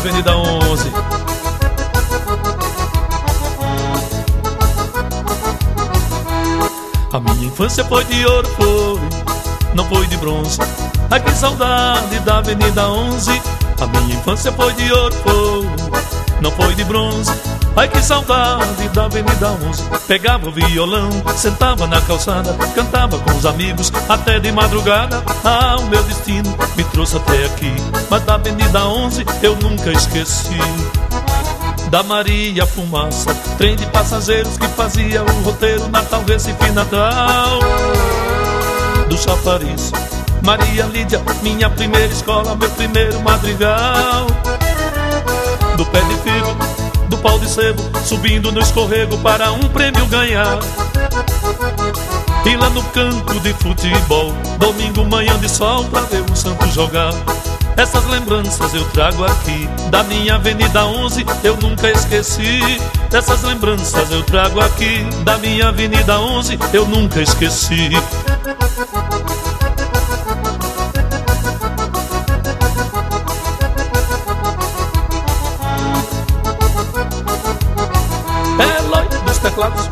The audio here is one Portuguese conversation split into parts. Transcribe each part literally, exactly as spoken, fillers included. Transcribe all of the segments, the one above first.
Avenida onze. A minha infância foi de ouro, foi, não foi de bronze. Ai que saudade da Avenida onze. A minha infância foi de ouro, foi, não foi de bronze. Ai que saudade da Avenida onze. Pegava o violão, sentava na calçada, cantava com os amigos até de madrugada. Ah, o meu destino me trouxe até aqui, mas da Avenida onze eu nunca esqueci. Da Maria Fumaça, trem de passageiros que fazia o roteiro Natal, Recife, Natal. Do chafariz, Maria Lídia, minha primeira escola, meu primeiro madrigal. Do pé de figo, do pau de sebo, subindo no escorrego para um prêmio ganhar. E lá no campo de futebol, domingo manhã de sol pra ver o Santos jogar. Essas lembranças eu trago aqui, da minha Avenida onze eu nunca esqueci. Essas lembranças eu trago aqui, da minha Avenida onze eu nunca esqueci. Eloy dos teclados.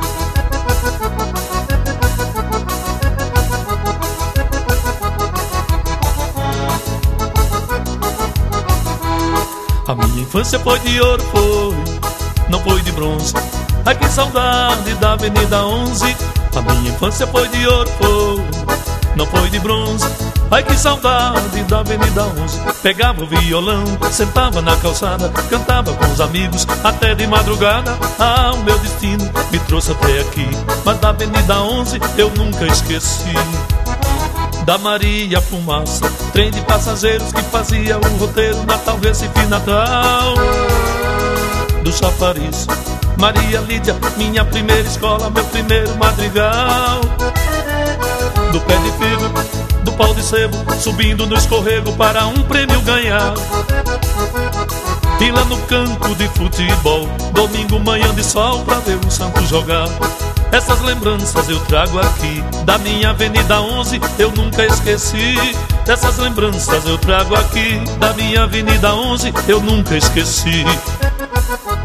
A minha infância foi de ouro, foi, não foi de bronze. Ai que saudade da Avenida onze. A minha infância foi de ouro, foi, não foi de bronze. Ai que saudade da Avenida onze. Pegava o violão, sentava na calçada, cantava com os amigos até de madrugada. Ah, o meu destino me trouxe até aqui, mas da Avenida onze eu nunca esqueci. Da Maria Fumaça, trem de passageiros que fazia o roteiro Natal, Recife, Natal. Do chafariz, Maria Lídia, minha primeira escola, meu primeiro madrigal. Do pé de figo, do pau de sebo, subindo no escorrego para um prêmio ganhar. E lá no campo de futebol, domingo manhã de sol pra ver o Santos jogar. Essas lembranças eu trago aqui, da minha Avenida onze eu nunca esqueci. Essas lembranças eu trago aqui, da minha Avenida onze eu nunca esqueci.